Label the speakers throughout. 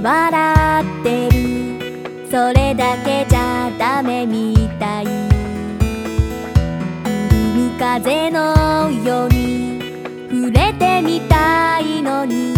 Speaker 1: 笑ってる、それだけじゃダメみたい。潤む風のように触れてみたいのに、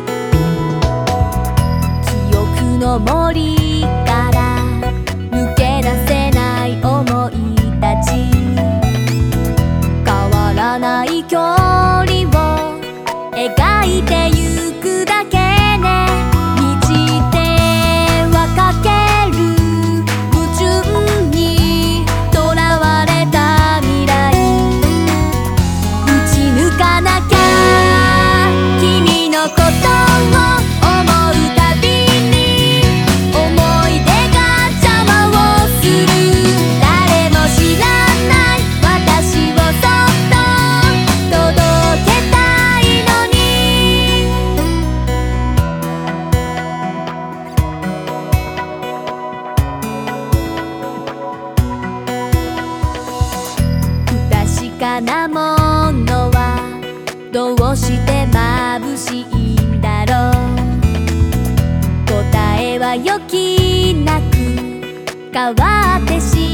Speaker 1: 記憶の森から抜け出せない想いたち、変わらない距離を描いてゆくだけね。満ちてはかける矛盾にとらわれた未来、打ち抜かなきゃ君のことを思うたびに、思い出が邪魔をする。誰も知らない私をそっと届けたいのに。不確かなものはどうして眩しいんだろう。答えは予期なく変わってし